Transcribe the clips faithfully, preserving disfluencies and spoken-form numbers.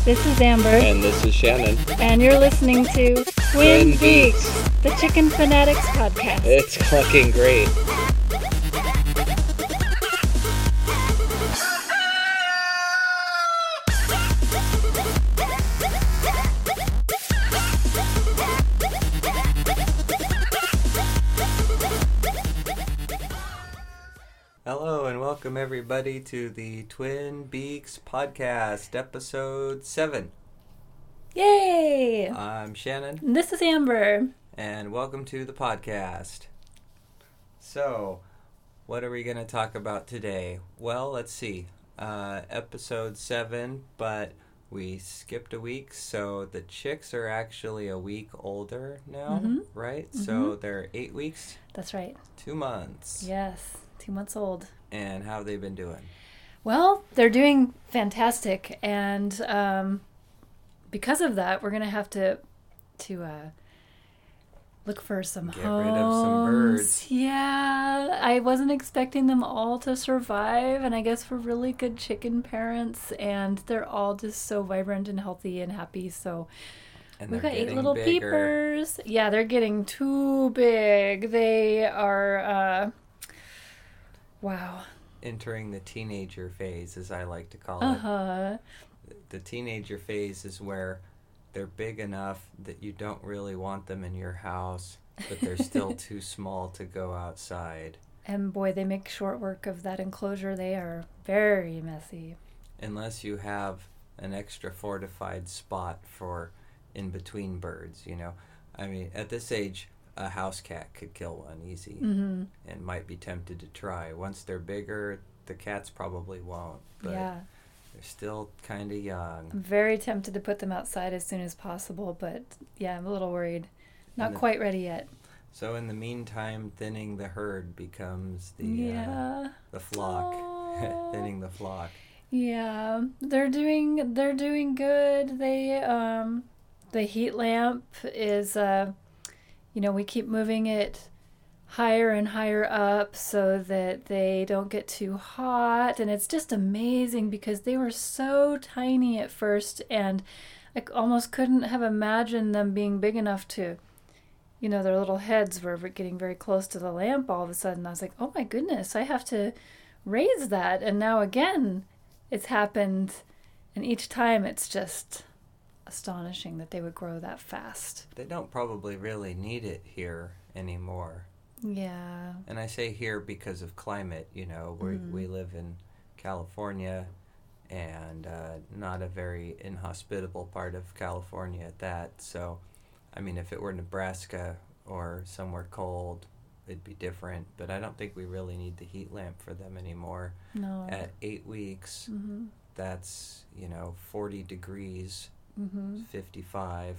This is Amber. And this is Shannon. And you're listening to Twin, Twin Beaks, the Chicken Fanatics podcast. It's fucking great. Hello and welcome everybody to the Twin Beaks podcast, episode seven. Yay! I'm Shannon. And this is Amber. And welcome to the podcast. So, what are we going to talk about today? Well, let's see. Uh, episode seven, but we skipped a week, so the chicks are actually a week older now, mm-hmm. right? Mm-hmm. So they're eight weeks? That's right. Two months. Yes, two months old. And how have they been doing? Well, they're doing fantastic, and um, because of that, we're going to have to to uh, look for some Get homes. rid of some birds. Yeah, I wasn't expecting them all to survive, and I guess we're really good chicken parents, and they're all just so vibrant and healthy and happy, so... And We've got eight little bigger. peepers. Yeah, they're getting too big. They are, uh, wow. Entering the teenager phase, as I like to call Uh-huh. it. The teenager phase is where they're big enough that you don't really want them in your house, but they're still too small to go outside. And boy, they make short work of that enclosure. They are very messy. Unless you have an extra fortified spot for in-between birds, you know. I mean, at this age, a house cat could kill one easy, mm-hmm. and might be tempted to try. Once they're bigger, the cats probably won't, but yeah. they're still kind of young. I'm very tempted to put them outside as soon as possible, but yeah, I'm a little worried. Not the, quite ready yet. So in the meantime, thinning the herd becomes the yeah. uh, the flock. Thinning the flock. Yeah, they're doing they're doing good. They um the heat lamp is uh you know, we keep moving it higher and higher up so that they don't get too hot, and it's just amazing because they were so tiny at first, and I almost couldn't have imagined them being big enough to, you know, their little heads were getting very close to the lamp all of a sudden. I was like, oh my goodness, I have to raise that. And now again, it's happened, and each time it's just astonishing that they would grow that fast. They don't probably really need it here anymore. Yeah. And I say here because of climate, you know, we mm. we live in California, and uh, not a very inhospitable part of California at that. So, I mean, if it were Nebraska or somewhere cold, it'd be different. But I don't think we really need the heat lamp for them anymore. No. At eight weeks, mm-hmm. that's, you know, forty degrees, mm-hmm. fifty-five.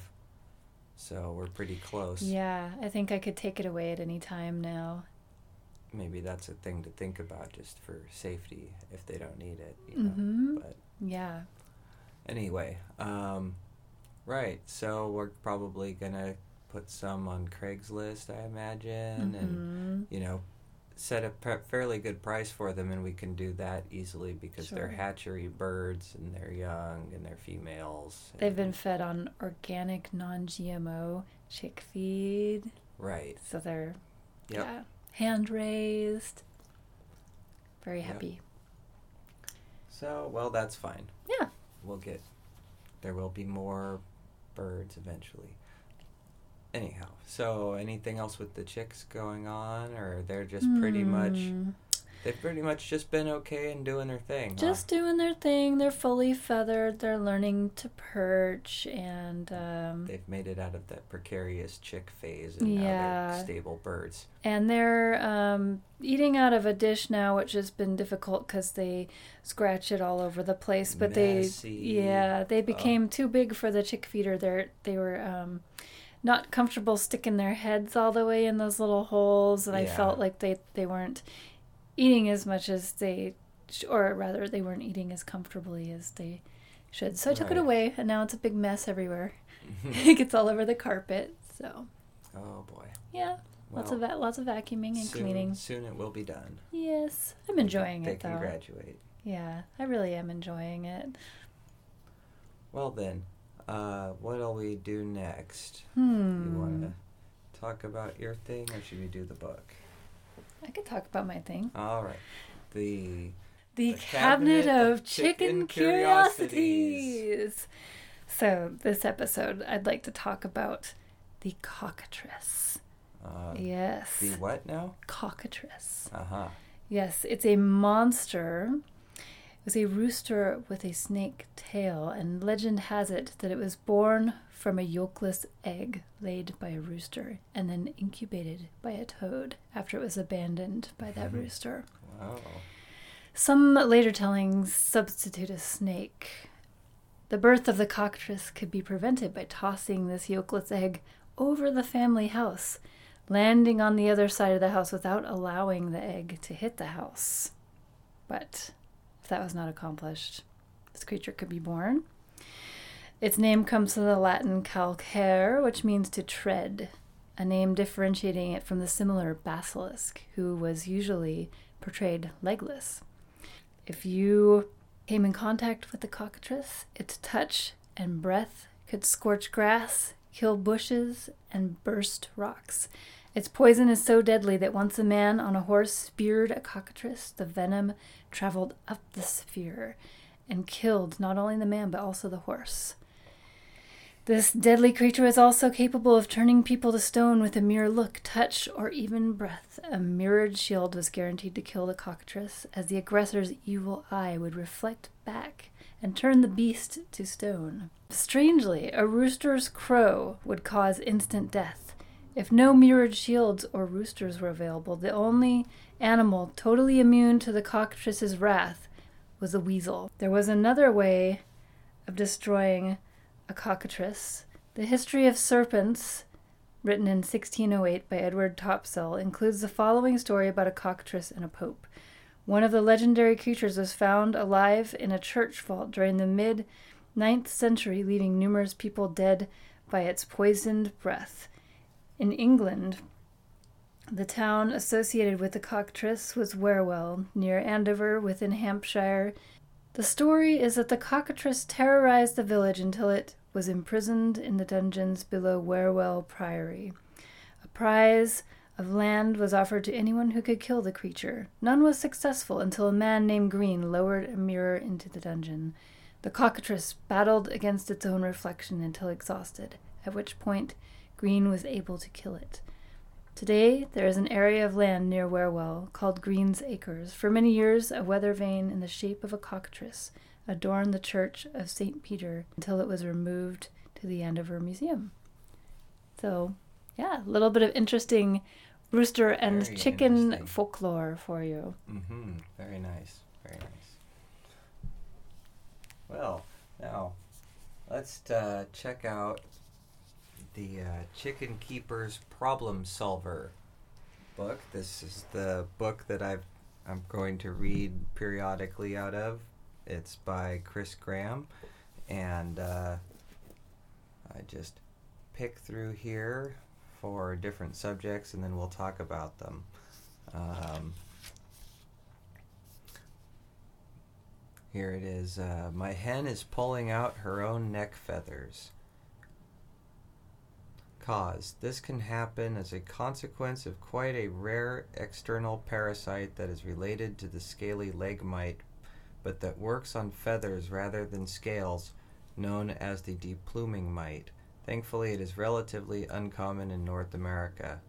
So we're pretty close. Yeah, I think I could take it away at any time now. Maybe that's a thing to think about just for safety if they don't need it, you know. Mm-hmm. But yeah. Anyway, um, right. So we're probably gonna put some on Craigslist, I imagine, mm-hmm. and you know, set a pre- fairly good price for them, and we can do that easily because sure. they're hatchery birds and they're young and they're females. They've been fed on organic, non-G M O chick feed. Right. So they're yep. yeah, hand raised. Very happy. Yep. So, well, that's fine. Yeah. We'll get, there will be more birds eventually. Anyhow, so anything else with the chicks going on, or they're just pretty mm. much, they've pretty much just been okay and doing their thing, Just huh? doing their thing. They're fully feathered. They're learning to perch, and um, they've made it out of that precarious chick phase, and yeah. now they're stable birds. And they're um, eating out of a dish now, which has been difficult because they scratch it all over the place. But Messy. they, yeah, they became oh. too big for the chick feeder. They they were um, not comfortable sticking their heads all the way in those little holes, and yeah. I felt like they, they weren't eating as much as they, or rather, they weren't eating as comfortably as they should. So I took right. it away, and now it's a big mess everywhere. It gets all over the carpet. So. Oh boy. Yeah. Well, lots of va- lots of vacuuming and soon, cleaning. Soon it will be done. Yes, I'm enjoying they it though. They can graduate. Yeah, I really am enjoying it. Well then, uh, what'll we do next? Hmm. You want to talk about your thing, or should we do the book? I could talk about my thing. All right. The The, The Cabinet, Cabinet of of Chicken, Chicken Curiosities. Curiosities. So, this episode, I'd like to talk about the cockatrice. uh, Yes. the what now? Cockatrice. Uh huh. Yes, it's a monster. It was a rooster with a snake tail, and legend has it that it was born from a yolkless egg laid by a rooster and then incubated by a toad after it was abandoned by that rooster. Wow. Some later tellings substitute a snake. The birth of the cockatrice could be prevented by tossing this yolkless egg over the family house, landing on the other side of the house without allowing the egg to hit the house. But if that was not accomplished, this creature could be born. Its name comes from the Latin calcare, which means to tread, a name differentiating it from the similar basilisk, who was usually portrayed legless. If you came in contact with the cockatrice, its touch and breath could scorch grass, kill bushes, and burst rocks. Its poison is so deadly that once a man on a horse speared a cockatrice, the venom traveled up the sphere and killed not only the man but also the horse. This deadly creature is also capable of turning people to stone with a mere look, touch, or even breath. A mirrored shield was guaranteed to kill the cockatrice, as the aggressor's evil eye would reflect back and turn the beast to stone. Strangely, a rooster's crow would cause instant death. If no mirrored shields or roosters were available, the only animal totally immune to the cockatrice's wrath was a weasel. There was another way of destroying a cockatrice. The History of Serpents, written in sixteen oh eight by Edward Topsell, includes the following story about a cockatrice and a pope. One of the legendary creatures was found alive in a church vault during the mid-ninth century, leaving numerous people dead by its poisoned breath. In England, the town associated with the cockatrice was Warewell, near Andover, within Hampshire. The story is that the cockatrice terrorized the village until it was imprisoned in the dungeons below Warewell Priory. A prize of land was offered to anyone who could kill the creature. None was successful until a man named Green lowered a mirror into the dungeon. The cockatrice battled against its own reflection until exhausted, at which point Green was able to kill it. Today, there is an area of land near Warewell called Green's Acres. For many years, a weather vane in the shape of a cockatrice adorned the church of Saint Peter until it was removed to the Andover Museum. So, yeah, a little bit of interesting rooster and Very chicken interesting. folklore for you. Mm-hmm. Very nice. Very nice. Well, now, let's uh, check out the uh, Chicken Keeper's Problem Solver book. This is the book that I've, I'm going to read periodically out of. It's by Chris Graham, and uh, I just pick through here for different subjects, and then we'll talk about them. Um, here it is. Uh, my hen is pulling out her own neck feathers. Cause. This can happen as a consequence of quite a rare external parasite that is related to the scaly leg mite, but that works on feathers rather than scales, known as the depluming mite. Thankfully, it is relatively uncommon in North America.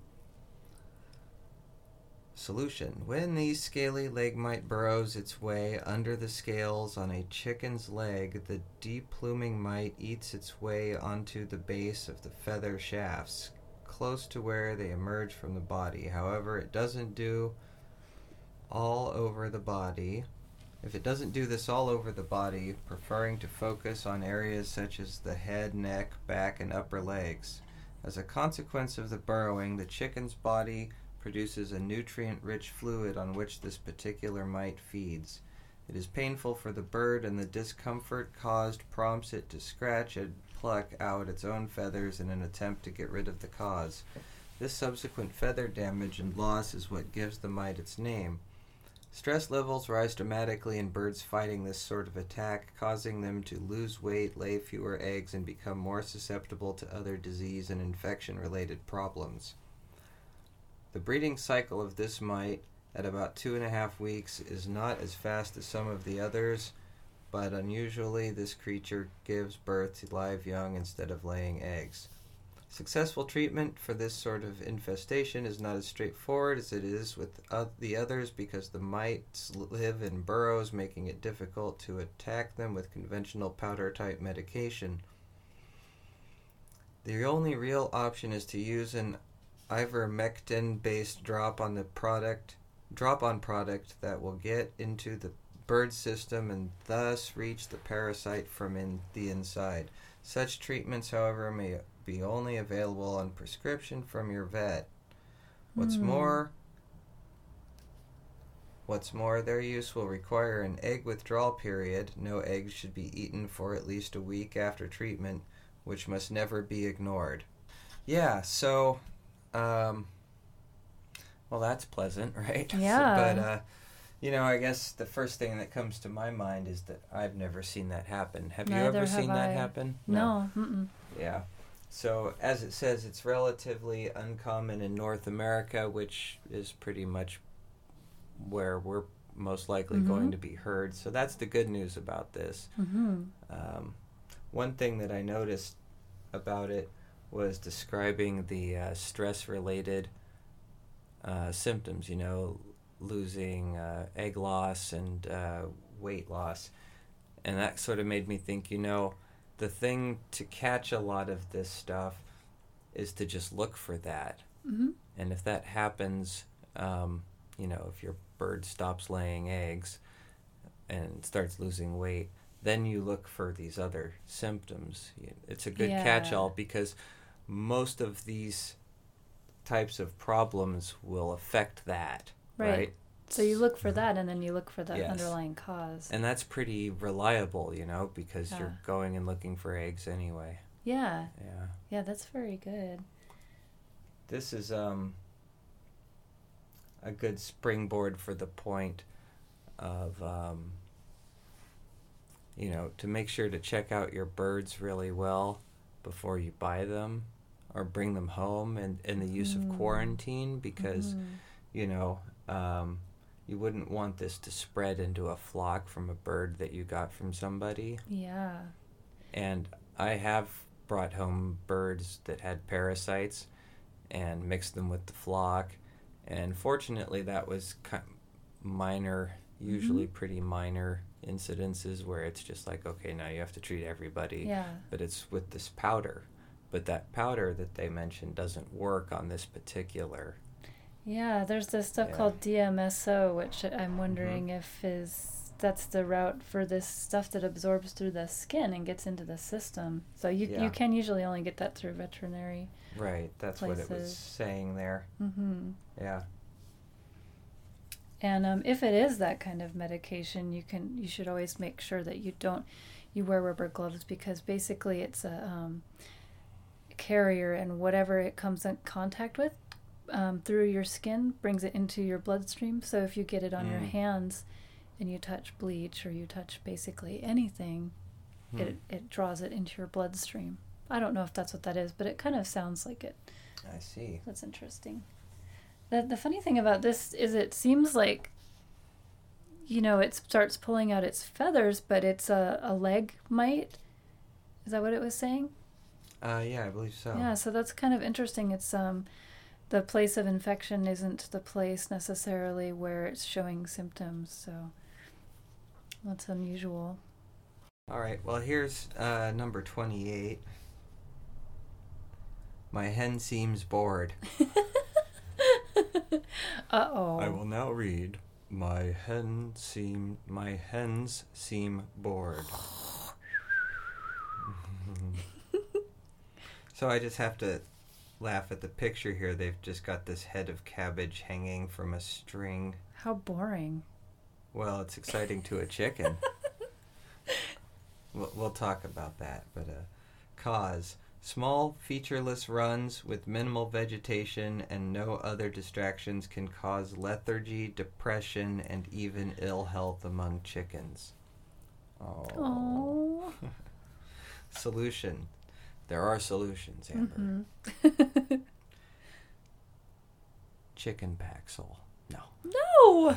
Solution. When the scaly leg mite burrows its way under the scales on a chicken's leg, the depluming mite eats its way onto the base of the feather shafts, close to where they emerge from the body. However, it doesn't do all over the body. If it doesn't do this all over the body, preferring to focus on areas such as the head, neck, back, and upper legs. As a consequence of the burrowing, the chicken's body produces a nutrient-rich fluid on which this particular mite feeds. It is painful for the bird, and the discomfort caused prompts it to scratch and pluck out its own feathers in an attempt to get rid of the cause. This subsequent feather damage and loss is what gives the mite its name. Stress levels rise dramatically in birds fighting this sort of attack, causing them to lose weight, lay fewer eggs, and become more susceptible to other disease and infection-related problems. The breeding cycle of this mite at about two and a half weeks is not as fast as some of the others, but unusually this creature gives birth to live young instead of laying eggs. Successful treatment for this sort of infestation is not as straightforward as it is with uh, the others because the mites live in burrows, making it difficult to attack them with conventional powder-type medication. The only real option is to use an ivermectin-based drop on the product, drop-on product that will get into the bird system and thus reach the parasite from in the inside. Such treatments, however, may be only available on prescription from your vet. What's Hmm. more, what's more, their use will require an egg withdrawal period. No eggs should be eaten for at least a week after treatment, which must never be ignored. Yeah, so, um, well, that's pleasant, right? Yeah. but, uh, you know, I guess the first thing that comes to my mind is that I've never seen that happen. Have you Neither ever have seen that I. happen? No. Mm-mm. Yeah. So, as it says, it's relatively uncommon in North America, which is pretty much where we're most likely Mhm. going to be heard. So, that's the good news about this. Mm-hmm. Um, one thing that I noticed about it was describing the uh, stress-related uh, symptoms, you know, losing uh, egg loss and uh, weight loss. And that sort of made me think, you know, the thing to catch a lot of this stuff is to just look for that. Mm-hmm. And if that happens, um, you know, if your bird stops laying eggs and starts losing weight, then you look for these other symptoms. It's a good Yeah. catch-all because most of these types of problems will affect that, Right. right? So you look for that, and then you look for the Yes. underlying cause. And that's pretty reliable, you know, because Yeah. you're going and looking for eggs anyway. Yeah. Yeah. Yeah, that's very good. This is um a good springboard for the point of um you know, to make sure to check out your birds really well before you buy them or bring them home, and, and the use Mm. of quarantine because, Mhm. you know, um, you wouldn't want this to spread into a flock from a bird that you got from somebody. Yeah. And I have brought home birds that had parasites and mixed them with the flock. And fortunately, that was kind minor, usually Mhm. pretty minor incidences where it's just like, okay, now you have to treat everybody. Yeah. But it's with this powder. But that powder that they mentioned doesn't work on this particular. Yeah, there's this stuff Yeah. called D M S O, which I'm wondering if is that's the route for this stuff that absorbs through the skin and gets into the system. So you Yeah. you can usually only get that through veterinary. Right, that's what it was Places. saying there. Mm-hmm. Yeah. And um, if it is that kind of medication, you can you should always make sure that you don't you wear rubber gloves, because basically it's a um, carrier, and whatever it comes in contact with um, through your skin brings it into your bloodstream. So if you get it on your Mm. hands and you touch bleach or you touch basically anything, Hmm. it it draws it into your bloodstream. I don't know if that's what that is, but it kind of sounds like it. I see. That's interesting. The the funny thing about this is it seems like, you know, it starts pulling out its feathers, but it's a, a leg mite. Is that what it was saying? Uh, yeah, I believe so. Yeah, so that's kind of interesting. It's um the place of infection isn't the place necessarily where it's showing symptoms, so that's unusual. All right, well, here's uh, number twenty-eight. My hen seems bored. Uh-oh. I will now read. My hen seem my hens seem bored. So I just have to laugh at the picture here. They've just got this head of cabbage hanging from a string. How boring. Well, it's exciting to a chicken. We'll, we'll talk about that, but uh, cause Small, featureless runs with minimal vegetation and no other distractions can cause lethargy, depression, and even ill health among chickens. Oh. Oh. Solution. There are solutions, Amber. Mm-hmm. Chicken Paxil. No. No!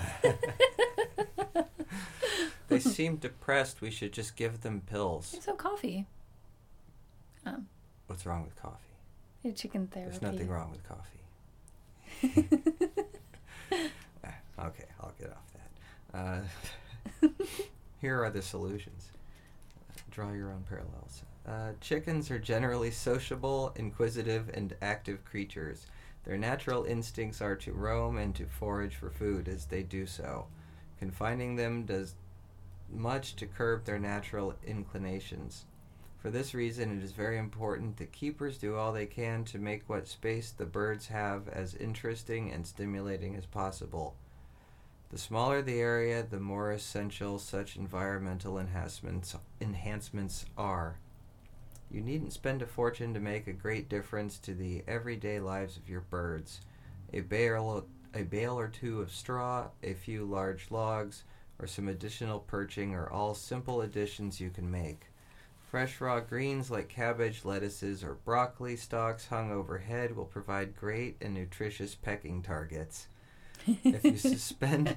They seem depressed. We should just give them pills. There's some coffee. Um, What's wrong with coffee? chicken therapy. There's nothing wrong with coffee. Okay, I'll get off that. Uh, here are the solutions. Uh, draw your own parallels. Uh, chickens are generally sociable, inquisitive, and active creatures. Their natural instincts are to roam and to forage for food as they do so. Confining them does much to curb their natural inclinations. For this reason, it is very important that keepers do all they can to make what space the birds have as interesting and stimulating as possible. The smaller the area, the more essential such environmental enhancements, enhancements are. You needn't spend a fortune to make a great difference to the everyday lives of your birds. A bale, a bale or two of straw, a few large logs, or some additional perching are all simple additions you can make. Fresh raw greens like cabbage, lettuces, or broccoli stalks hung overhead will provide great and nutritious pecking targets. If you suspend...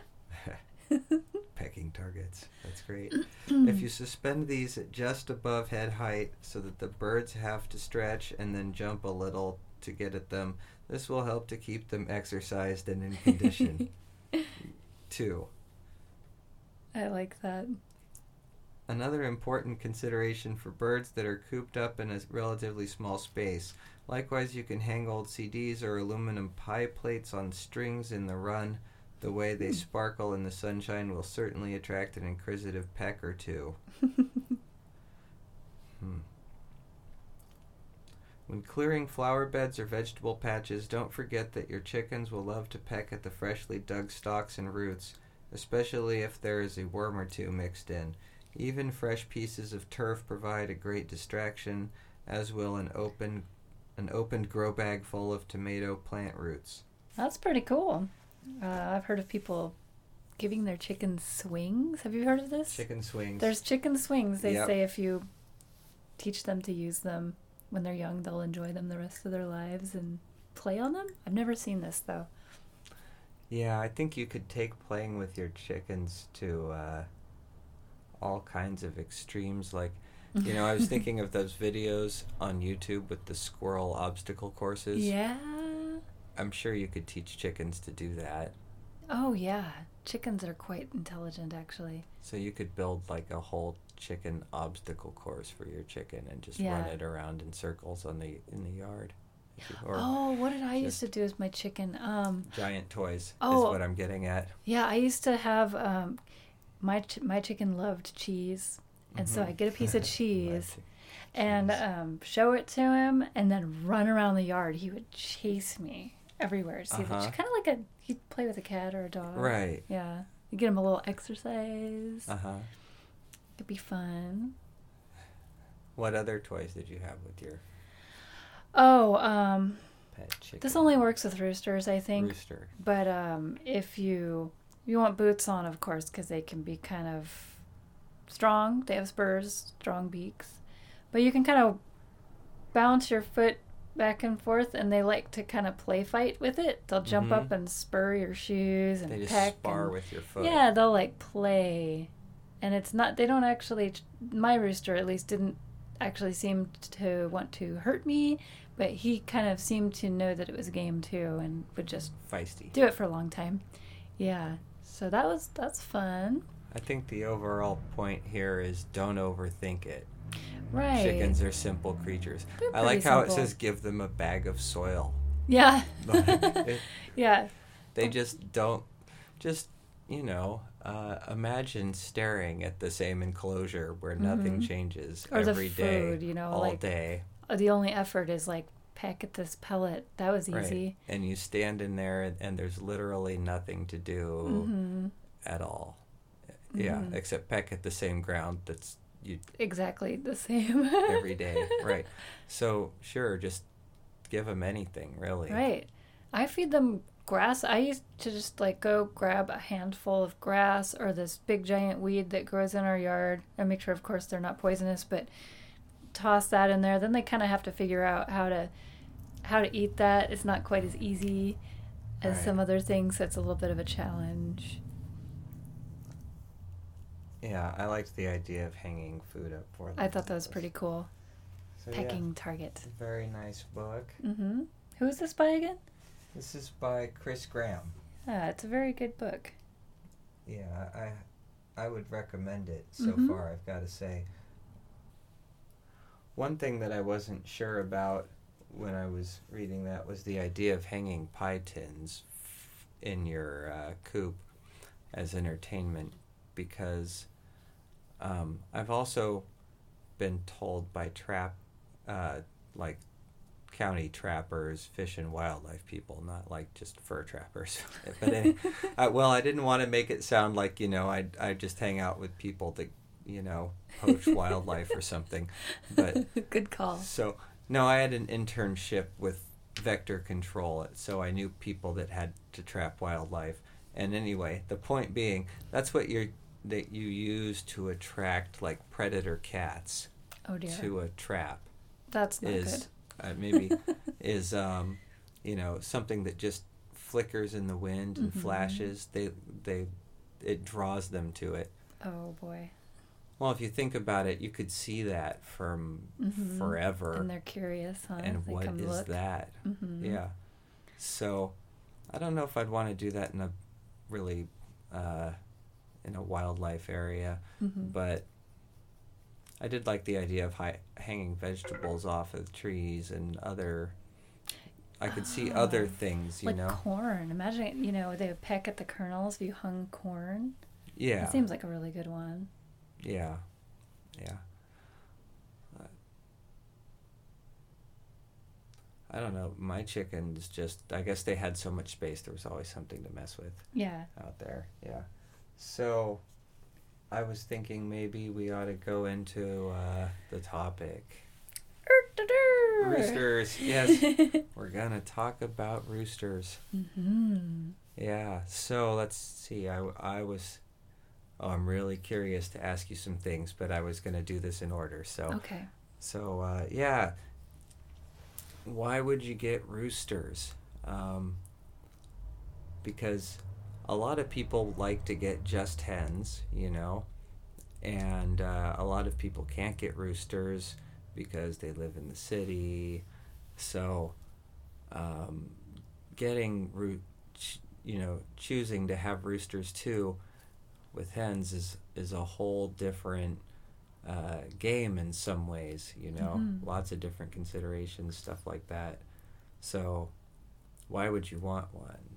pecking targets. That's great. If you suspend these at just above head height so that the birds have to stretch and then jump a little to get at them, this will help to keep them exercised and in condition. Two. I like that. Another important consideration for birds that are cooped up in a relatively small space. Likewise, you can hang old C Ds or aluminum pie plates on strings in the run. The way they sparkle in the sunshine will certainly attract an inquisitive peck or two. hmm. When clearing flower beds or vegetable patches, don't forget that your chickens will love to peck at the freshly dug stalks and roots, especially if there is a worm or two mixed in. Even fresh pieces of turf provide a great distraction, as will an open, an opened grow bag full of tomato plant roots. That's pretty cool. Uh, I've heard of people giving their chickens swings. Have you heard of this? Chicken swings. There's chicken swings. They Yep. say if you teach them to use them when they're young, they'll enjoy them the rest of their lives and play on them. I've never seen this, though. Yeah, I think you could take playing with your chickens to uh, all kinds of extremes. Like, you know, I was thinking of those videos on YouTube with the squirrel obstacle courses. Yeah. I'm sure you could teach chickens to do that. Oh, yeah. Chickens are quite intelligent, actually. So you could build like a whole chicken obstacle course for your chicken and just Yeah. run it around in circles on the in the yard. Or oh, what did I used just to do with my chicken? Um, giant toys Oh. is what I'm getting at. yeah, I used to have um, my ch- my chicken loved cheese, and so Mhm. I get a piece of My cheese chi- and cheese. um, show it to him, and then run around the yard. He would chase me everywhere. See, Uh-huh. kind of like a he'd play with a cat or a dog. Right. Yeah, you get him a little exercise. Uh huh. It'd be fun. What other toys did you have with your Oh, um, pet chicken? this only works with roosters, I think. Rooster. But um, if you you want boots on, of course, because they can be kind of strong. They have spurs, strong beaks. But you can kind of bounce your foot back and forth, and they like to kind of play fight with it. They'll jump Mhm. up and spur your shoes and They just peck. spar and, with your foot. yeah, they'll like play, and it's not. They don't actually. My rooster, at least, didn't actually seem to want to hurt me, but he kind of seemed to know that it was a game too, and would just Feisty. do it for a long time. Yeah, so that was that's fun. I think the overall point here is don't overthink it. Right. Chickens are simple creatures. They're I like pretty how simple. it says give them a bag of soil. Yeah. Like, it- Yeah. they just don't, just, you know, uh, imagine staring at the same enclosure where nothing Mhm. changes Or the every day, food, you know, all like- day. Uh, The only effort is like peck at this pellet. That was Right. easy. And you stand in there and, and there's literally nothing to do Mm-hmm. at all. Yeah, Mhm. except peck at the same ground that's you exactly the same. every day, right? So sure, just give them anything, really. Right. I feed them grass. I used to just like go grab a handful of grass or this big giant weed that grows in our yard and make sure, of course, they're not poisonous, but toss that in there. Then they kind of have to figure out how to how to eat that. It's not quite as easy as Right. some other things. So it's a little bit of a challenge. Yeah, I liked the idea of hanging food up for them. I thought that was pretty cool. So, Pecking yeah, target. very nice book. Mm-hmm. Who is this by again? This is by Chris Graham. Ah, it's a very good book. Yeah, I I would recommend it so Mhm. far, I've got to say. One thing that I wasn't sure about when I was reading that was the idea of hanging pie tins f- in your uh, coop as entertainment, because um, I've also been told by trap, uh, like county trappers, fish and wildlife people, not like just fur trappers. But any, I, well, I didn't want to make it sound like, you know, I I just hang out with people that, you know, poach wildlife or something. But Good call. so no, I had an internship with Vector Control, so I knew people that had to trap wildlife. And anyway, the point being, that's what you're that you use to attract like predator cats Oh dear. to a trap That's not is good. uh, maybe is um, you know, something that just flickers in the wind and Mhm. flashes. They they it draws them to it. Oh boy. Well, if you think about it, you could see that from Mhm. forever. And they're curious, huh? And They what come is look. that? Mhm. Yeah. So, I don't know if I'd want to do that in a really uh, in a wildlife area, Mhm. but I did like the idea of hi- hanging vegetables off of trees and other. I could see other Oh, things, you like know. corn. Imagine, you know, they would peck at the kernels if you hung corn. Yeah. That seems like a really good one. Yeah. Yeah. Uh, I don't know. My chickens just, I guess they had so much space, there was always something to mess with Yeah. out there. Yeah. So I was thinking maybe we ought to go into uh, the topic. Roosters. Yes. We're going to talk about roosters. Mm-hmm. Yeah. So let's see. I, I was, oh, I'm really curious to ask you some things, but I was going to do this in order. So, Okay. so uh, yeah. Why would you get roosters? Um, because a lot of people like to get just hens, you know, and uh, a lot of people can't get roosters because they live in the city. So, um, getting roo- ch- you know, choosing to have roosters too with hens is is a whole different uh, game in some ways, you know. Mhm. Lots of different considerations, stuff like that. So, why would you want one?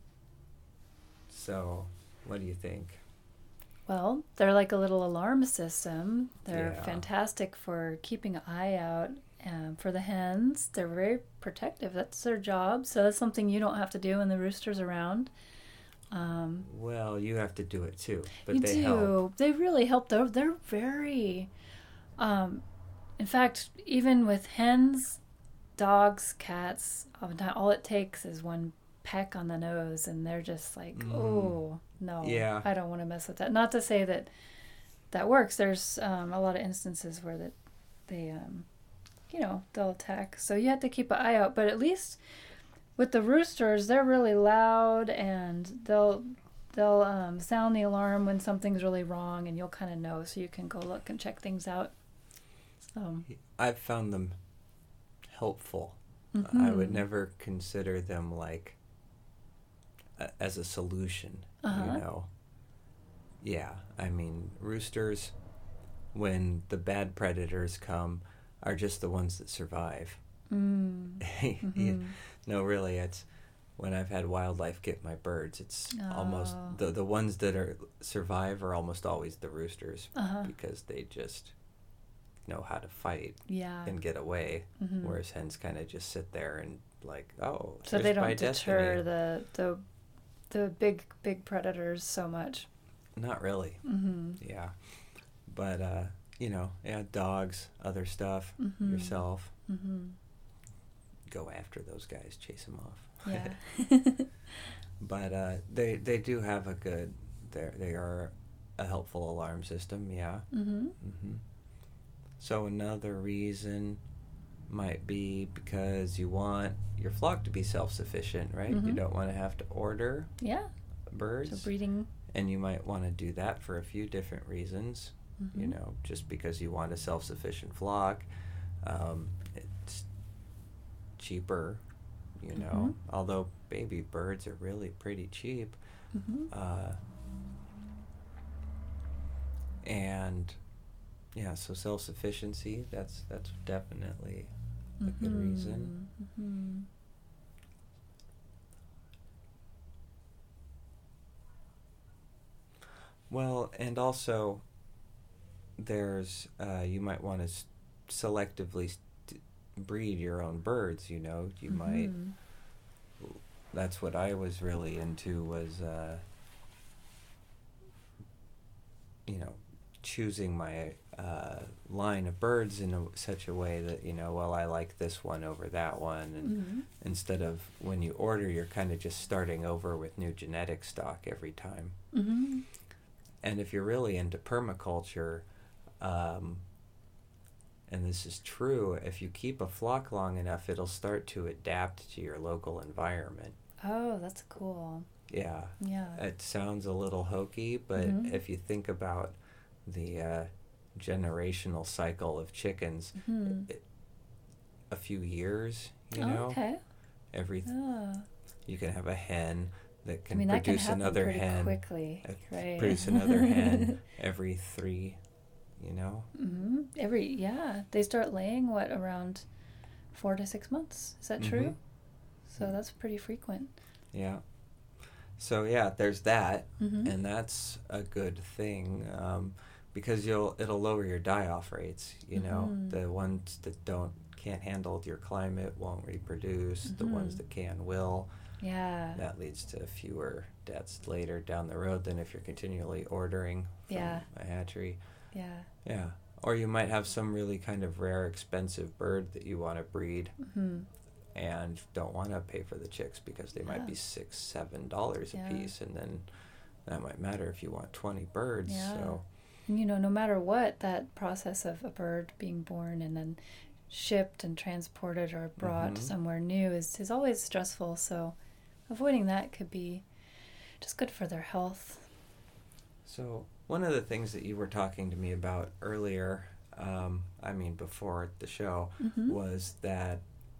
So, what do you think? Well, they're like a little alarm system. They're Yeah. fantastic for keeping an eye out um, for the hens. They're very protective. That's their job. So that's something you don't have to do when the rooster's around. Um, Well, you have to do it too, but you they do. help. They really help. They're, they're very... Um, in fact, even with hens, dogs, cats, oftentimes all it takes is one peck on the nose and they're just like, Mm. oh, no, Yeah. I don't want to mess with that. Not to say that that works. There's um, a lot of instances where that they, um, you know, they'll attack. So you have to keep an eye out. But at least with the roosters, they're really loud and they'll they'll um, sound the alarm when something's really wrong, and you'll kind of know, so you can go look and check things out. So, I've found them helpful. mhm. I would never consider them like a, as a solution, Uh-huh. you know. Yeah, I mean, roosters, when the bad predators come, are just the ones that survive. Mm. Yeah. Mhm. No, really, it's when I've had wildlife get my birds, it's almost Oh. the the ones that are survive are almost always the roosters, Uh-huh. because they just know how to fight Yeah. and get away, Mhm. whereas hens kind of just sit there and like, oh, So they here's my don't deter destiny. the the the big big predators so much. Not really. Hmm. Yeah, but uh, you know, yeah, dogs, other stuff, Mm-hmm. yourself. Mm-hmm. Go after those guys, chase them off. Yeah. But uh, they they do have a good. They they are a helpful alarm system. Yeah. Mm-hmm. Mm-hmm. So another reason might be because you want your flock to be self-sufficient, right? Mm-hmm. You don't want to have to order Yeah. birds. So breeding. And you might want to do that for a few different reasons. Mm-hmm. You know, just because you want a self-sufficient flock, um, it's cheaper, you know, Mm-hmm. although baby birds are really pretty cheap. Mm-hmm. Uh, and yeah, so self-sufficiency, that's that's definitely a Mm-hmm. good reason. Mm-hmm. Well, and also there's uh, you might want to s- selectively st- breed your own birds, you know. You might, Mm-hmm. that's what I was really into was uh, you know, choosing my uh, line of birds in a, such a way that, you know, well, I like this one over that one, and Mm-hmm. instead of when you order, you're kind of just starting over with new genetic stock every time. Mm-hmm. And if you're really into permaculture, um, and this is true, if you keep a flock long enough, it'll start to adapt to your local environment. Oh, that's cool. Yeah. Yeah. It sounds a little hokey, but Mhm. if you think about the uh, generational cycle of chickens, Mhm. it, a few years, you Oh, know, okay. every Oh. you can have a hen that I can mean, that can produce happen another pretty hen, quickly, uh, right? produce another hen every three, you know. Mm-hmm. Every yeah, they start laying what around four to six months. Is that true? Mhm. So that's pretty frequent. Yeah. So yeah, there's that, Mm-hmm. and that's a good thing um, because you'll it'll lower your die-off rates. You know, Mhm. the ones that don't can't handle your climate won't reproduce. The ones Mhm. that can will. Yeah. That leads to fewer deaths later down the road than if you're continually ordering from Yeah. a hatchery. Yeah. Yeah. Or you might have some really kind of rare, expensive bird that you want to breed Mm-hmm. and don't want to pay for the chicks because they might Yeah. be six, seven dollars a Yeah. piece, and then that might matter if you want twenty birds. Yeah. So And you know, no matter what, that process of a bird being born and then shipped and transported or brought Mhm. somewhere new is, is always stressful. So avoiding that could be just good for their health. So one of the things that you were talking to me about earlier, um, I mean before the show, Mm-hmm. was that,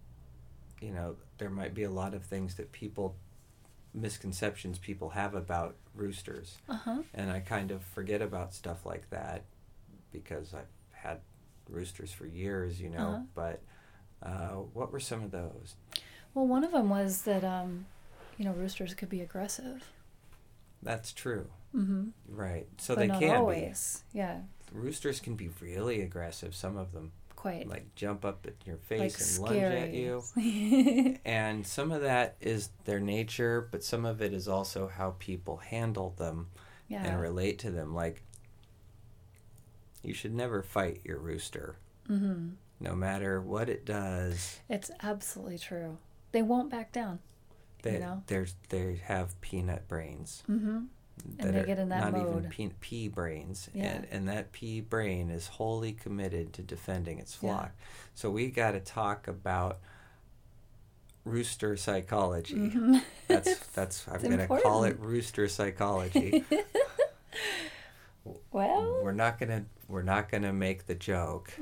you know, there might be a lot of things that people, misconceptions people have about roosters. Uh-huh. And I kind of forget about stuff like that because I've had roosters for years, you know, Uh-huh. but uh, what were some of those? Well, one of them was that, um, you know, roosters could be aggressive. That's true. Mm-hmm. Right. So but they not can always. Yeah, be. Roosters can be really aggressive, some of them. quite. Like jump up at your face Like and lunge at you. And some of that is their nature, but some of it is also how people handle them yeah. and relate to them. Like, you should never fight your rooster, Mm-hmm. no matter what it does. It's absolutely true. They won't back down. They You know? there's they have peanut brains. Mm-hmm. That they are get in that not even mode. pea, pea brains, Yeah. and and that pea brain is wholly committed to defending its Yeah. flock. So we got to talk about rooster psychology. Mm-hmm. That's that's I'm It's gonna call it important. rooster psychology. Well, We're not gonna we're not gonna make the joke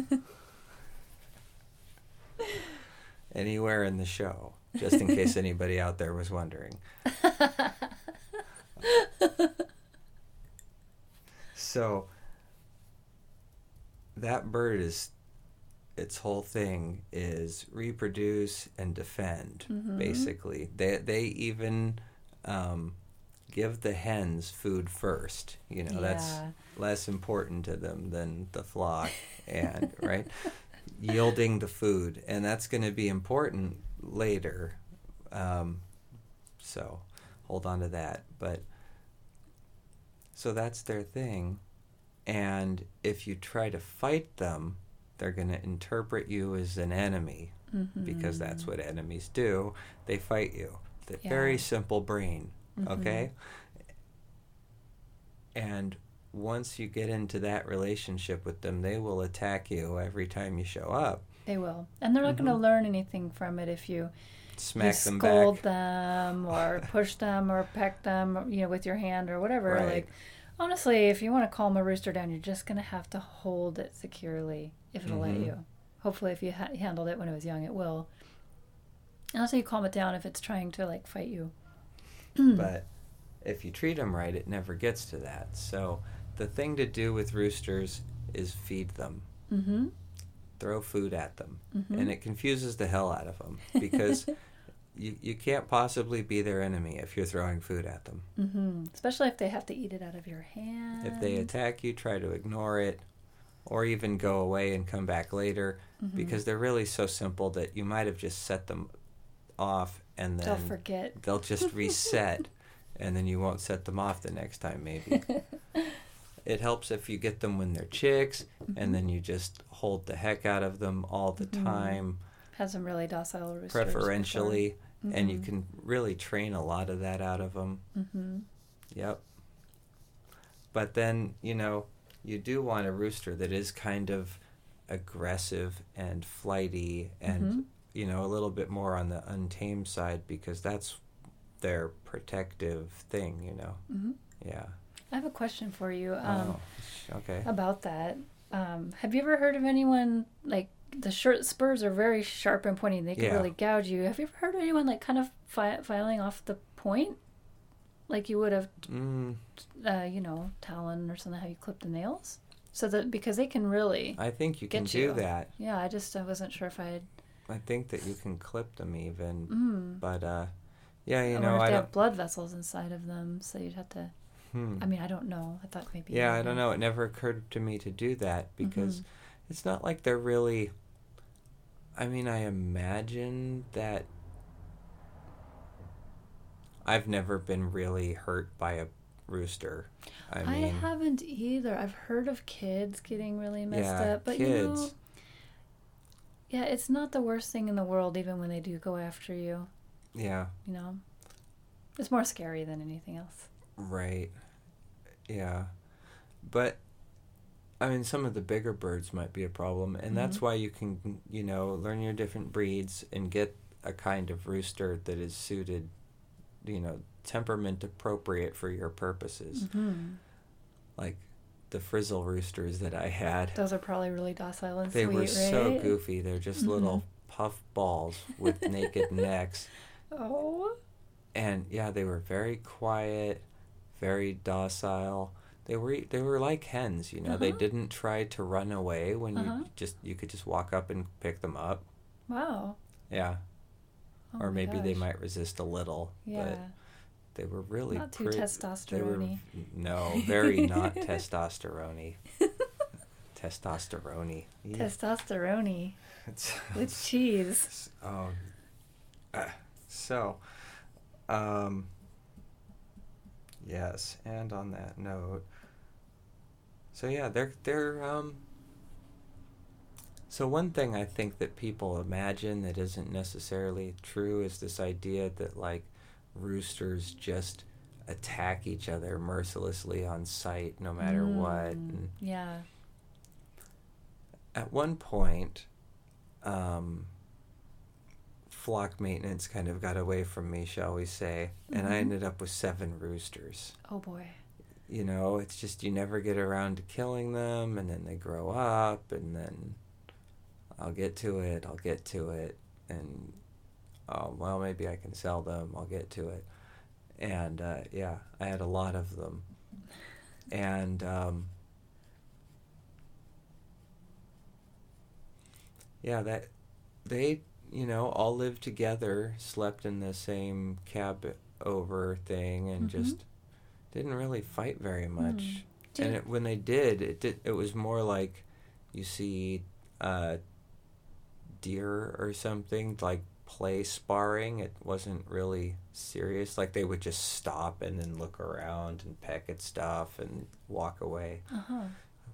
anywhere in the show, just in case anybody out there was wondering. So that bird is, its whole thing is reproduce and defend. Mhm. Basically, they they even um, give the hens food first. You know, that's Yeah. less important to them than the flock, and right, yielding the food, and that's going to be important later. Um, so hold on to that, but. So that's their thing, And if you try to fight them, they're going to interpret you as an enemy, mm-hmm. because that's what enemies do. They fight you. The yeah. very simple brain, mm-hmm. okay? And once you get into that relationship with them, they will attack you every time you show up. They will. And they're not mm-hmm. going to learn anything from it if you smack you them scold back. them or push them or peck them, you know, with your hand or whatever. Right. Like, honestly, if you want to calm a rooster down, you're just going to have to hold it securely if it'll mm-hmm. let you. Hopefully, if you ha- handled it when it was young, it will. And also, you calm it down if it's trying to, like, fight you. But if you treat them right, it never gets to that. So the thing to do with roosters is feed them. Mm-hmm. Throw food at them. Mm-hmm. And it confuses the hell out of them because you, you can't possibly be their enemy if you're throwing food at them. Mm-hmm. Especially if they have to eat it out of your hand. If they attack you, try to ignore it or even go away and come back later mm-hmm. because they're really so simple that you might have just set them off and then they'll forget. They'll just reset and then you won't set them off the next time maybe. It helps if you get them when they're chicks mm-hmm. and then you just hold the heck out of them all the mm-hmm. time. Had some really docile roosters. Preferentially. Mm-hmm. And you can really train a lot of that out of them. Mm-hmm. Yep. But then, you know, you do want a rooster that is kind of aggressive and flighty and, mm-hmm. you know, a little bit more on the untamed side because that's their protective thing, you know. Mm-hmm. Yeah. I have a question for you um, oh, okay. about that. Um, have you ever heard of anyone, like, the short spurs are very sharp and pointy. They can yeah. really gouge you. Have you ever heard of anyone, like, kind of fi- filing off the point? Like you would have, mm. uh, you know, talon or something, how you clip the nails? So that, because they can really I think you can do you. that. Yeah, I just I wasn't sure if I had... I think that you can clip them even. Mm. But, uh, yeah, you or know, if I they don't... have blood vessels inside of them, so you'd have to... Hmm. I mean, I don't know. I thought maybe... Yeah, I don't know. It never occurred to me to do that because mm-hmm. it's not like they're really... I mean, I imagine that I've never been really hurt by a rooster. I mean, I haven't either. I've heard of kids getting really messed yeah, up, but kids. you know, yeah, it's not the worst thing in the world, even when they do go after you. Yeah. You know, it's more scary than anything else. Right. Yeah. But I mean, some of the bigger birds might be a problem, and mm-hmm. that's why you can, you know, learn your different breeds and get a kind of rooster that is suited, you know, temperament appropriate for your purposes. Mm-hmm. Like the frizzle roosters that I had. Those are probably really docile and they sweet, were right? so goofy. They're just mm-hmm. little puff balls with naked necks. Oh. And yeah, they were very quiet, very docile. They were they were like hens, you know. Uh-huh. They didn't try to run away when uh-huh. you just you could just walk up and pick them up. Wow. Yeah. Oh or maybe gosh. they might resist a little, yeah. but they were really not too pretty, testosterone-y. No, very not testosterone-y. Testosterone-y. Yeah. Testosterone-y. With cheese. Oh. Uh, so, um, yes, and on that note, so yeah, they're they're um. So one thing I think that people imagine that isn't necessarily true is this idea that like roosters just attack each other mercilessly on sight no matter mm, what. And yeah. At one point, um, flock maintenance kind of got away from me, shall we say, and mm-hmm. I ended up with seven roosters. Oh boy. You know, it's just you never get around to killing them, and then they grow up, and then I'll get to it, I'll get to it, and oh, well, maybe I can sell them, I'll get to it. And uh, yeah, I had a lot of them. And um, yeah, that they, you know, all lived together, slept in the same cab over thing, and mm-hmm. just didn't really fight very much. Mm. And it, when they did, it did. It was more like you see uh, deer or something, like play sparring. It wasn't really serious. Like they would just stop and then look around and peck at stuff and walk away. Uh-huh.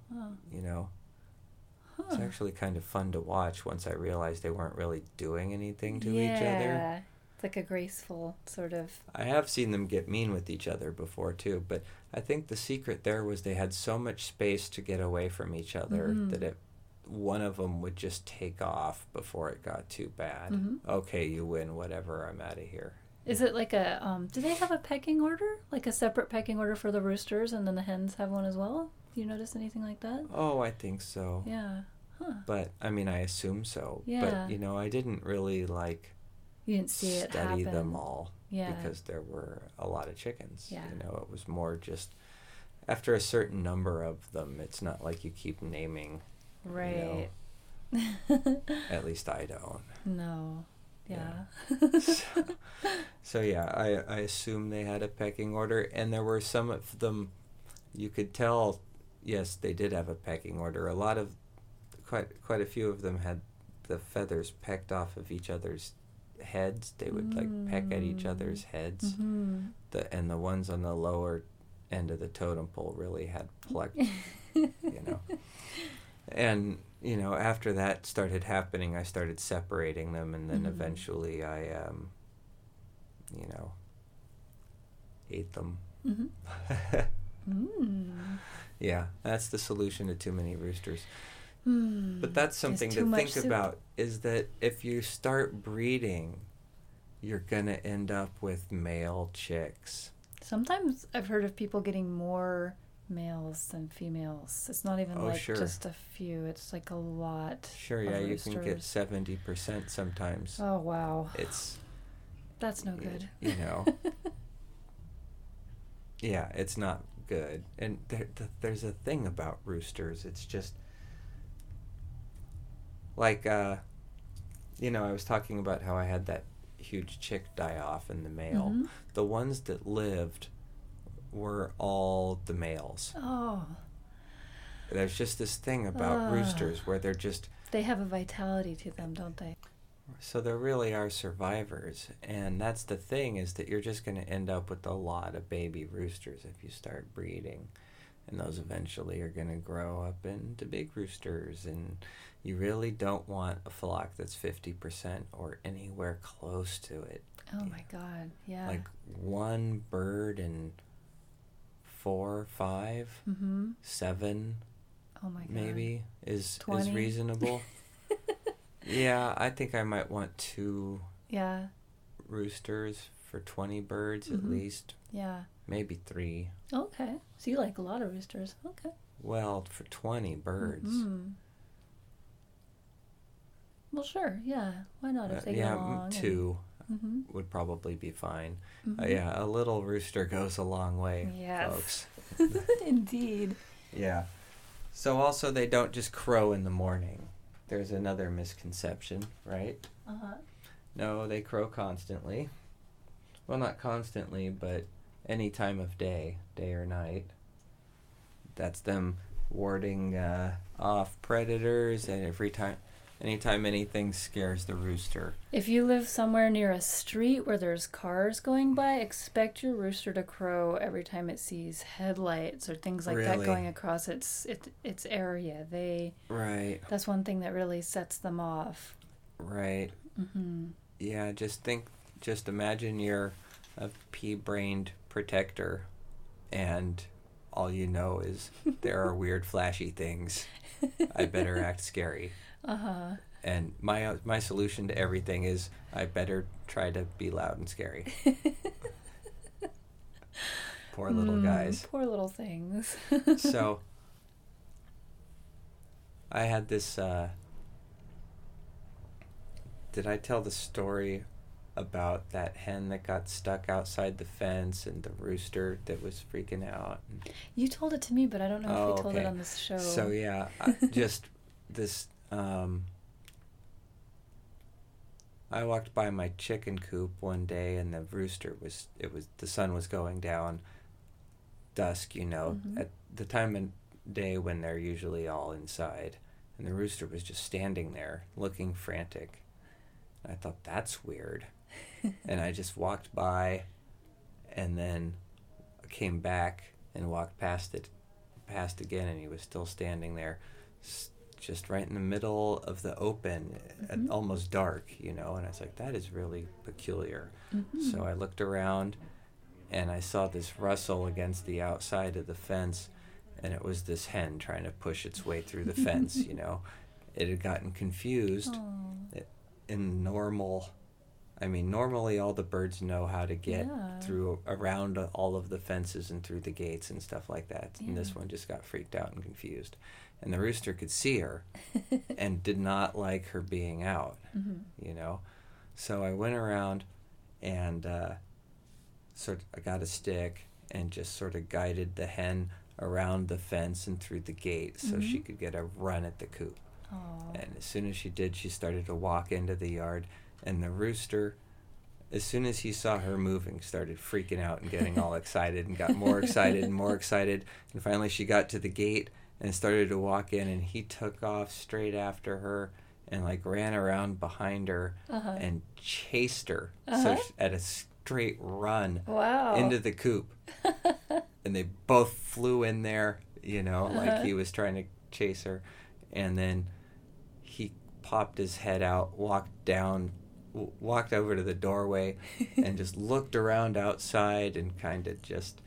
Oh. You know? Huh. It's actually kind of fun to watch once I realized they weren't really doing anything to yeah. each other. It's like a graceful sort of... I have seen them get mean with each other before too, but I think the secret there was they had so much space to get away from each other Mhm. that it one of them would just take off before it got too bad. Mhm. Okay, you win, whatever, I'm out of here. Is it like a, um, do they have a pecking order? Like a separate pecking order for the roosters and then the hens have one as well? Do you notice anything like that? Oh, I think so. Yeah. Huh. But, I mean, I assume so. Yeah. But, you know, I didn't really, like, You didn't see it study happen. them all. Yeah. Because there were a lot of chickens. Yeah. You know, it was more just, after a certain number of them, it's not like you keep naming. Right. You know, at least I don't. No. Yeah. so, so yeah, I, I assume they had a pecking order, and there were some of them, you could tell, yes, they did have a pecking order. A lot of, quite quite a few of them had the feathers pecked off of each other's heads. They would like peck at each other's heads. Mm-hmm. The and the ones on the lower end of the totem pole really had plucked, you know. And, you know, after that started happening, I started separating them, and then Mhm. eventually I, um, you know, ate them. Mm-hmm. mm. Yeah, that's the solution to too many roosters. Mm. But that's something Just too to much think soup. about, is that if you start breeding, you're going to end up with male chicks. Sometimes I've heard of people getting more males than females. It's not even Oh, like sure. just a few. It's like a lot. Sure, of yeah, you can get roosters. seventy percent sometimes. Oh, wow. It's, That's no y- good. you know. Yeah, it's not good. And there, th- there's a thing about roosters. It's just like, uh, you know, I was talking about how I had that huge chick die off in the male. Mhm. The ones that lived were all the males. Oh, There's just this thing about Ah. roosters where they're just, they have a vitality to them, don't they? so they really are survivors. And that's the thing, is that you're just going to end up with a lot of baby roosters if you start breeding. And those eventually are going to grow up into big roosters. And you really don't want a flock that's fifty percent or anywhere close to it. Oh, my God. Yeah. Like one bird in four, five, mm-hmm. seven, Oh, my God. maybe, is, is twenty. reasonable. Yeah, I think I might want two Yeah. roosters for twenty birds at Mhm. least. Yeah. Maybe three. Okay. So you like a lot of roosters. Okay. Well, for twenty birds. Mhm. Well, sure. Yeah. Why not if Uh, they yeah, get m- along? two Mm-hmm. would probably be fine. Mm-hmm. Uh, yeah, a little rooster goes a long way, Yes. folks. Indeed. Yeah. So also they don't just crow in the morning. There's another misconception, right? Uh-huh. No, they crow constantly. Well, not constantly, but any time of day, day or night. That's them warding uh, off predators, and every time, anytime anything scares the rooster. If you live somewhere near a street where there's cars going by, expect your rooster to crow every time it sees headlights or things like that Really? going across its it, its area. They Right, that's one thing that really sets them off. right. Mm-hmm. Yeah, just think, just imagine you're a pea-brained protector, and all you know is there are weird flashy things. I better act scary. Uh-huh. And my uh, my solution to everything is I better try to be loud and scary. Poor little Mm, guys. Poor little things. So I had this uh did I tell the story about that hen that got stuck outside the fence and the rooster that was freaking out? You told it to me, but I don't know Oh, if we told okay. it on this show. So yeah, I, just this. Um, I walked by my chicken coop one day, and the rooster was. It was the sun was going down. Dusk, you know, Mhm. at the time of day when they're usually all inside, and the rooster was just standing there, looking frantic. And I thought, that's weird, and I just walked by, and then came back and walked past it passed again, and he was still standing there, s- just right in the middle of the open, Mm-hmm. at almost dark, you know. And I was like, that is really peculiar. Mm-hmm. So I looked around, and I saw this rustle against the outside of the fence, and it was this hen trying to push its way through the fence, you know. It had gotten confused. Oh. It, in normal, I mean, normally all the birds know how to get Yeah. through around all of the fences and through the gates and stuff like that. And this Yeah. one just got freaked out and confused. And the rooster could see her and did not like her being out, Mm-hmm. you know. So I went around and uh, sort of, I got a stick and just sort of guided the hen around the fence and through the gate so Mm-hmm. she could get a run at the coop. Oh. And as soon as she did, she started to walk into the yard, and the rooster, as soon as he saw her moving, started freaking out and getting all excited and got more excited and more excited. And finally she got to the gate and started to walk in, and he took off straight after her and like ran around behind her Uh-huh. and chased her Uh-huh. so she, at a straight run Wow. into the coop. And they both flew in there, you know, Uh-huh. like he was trying to chase her. And then he popped his head out, walked down, w- walked over to the doorway, and just looked around outside and kind of just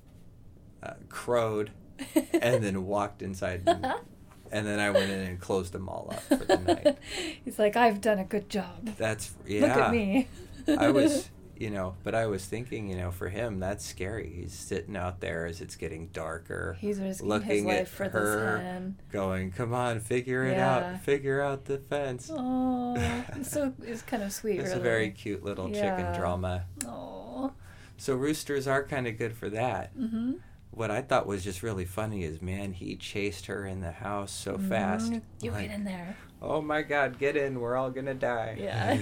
uh, crowed, and then walked inside. And, and then I went in and closed them all up for the night. He's like, I've done a good job. That's, yeah. Look at me. I was, you know, but I was thinking, you know, for him, that's scary. He's sitting out there as it's getting darker, He's risking looking his life at for her, this hen. going, come on, figure it Yeah. out, figure out the fence. Oh, it's so it's kind of sweet. It's really. a very cute little Yeah. chicken drama. Oh. So roosters are kind of good for that. Mm-hmm. What I thought was just really funny is, man, he chased her in the house so fast. Mm, you Like, get in there. oh my God, get in, we're all gonna die. Yeah.